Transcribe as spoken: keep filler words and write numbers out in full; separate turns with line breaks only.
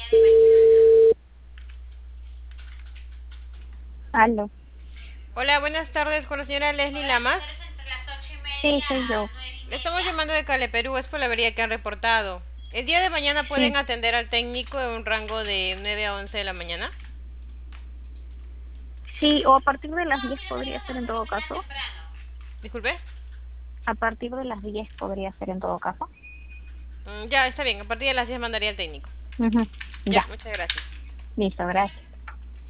Aló.
Hola, buenas tardes con la señora Leslie Lamas.
Sí, soy yo.
Le estamos llamando de Cale, Perú, es por la avería que han reportado. El día de mañana
Sí,
pueden atender al técnico en un rango de nueve a once de la mañana.
sí, o a partir de las diez podría ser en todo caso.
Disculpe.
A partir de las diez podría ser en todo caso.
Mm, ya, está bien, a partir de las diez mandaría al técnico.
Ujú.
Ya,
Ya,
muchas gracias.
listo, gracias.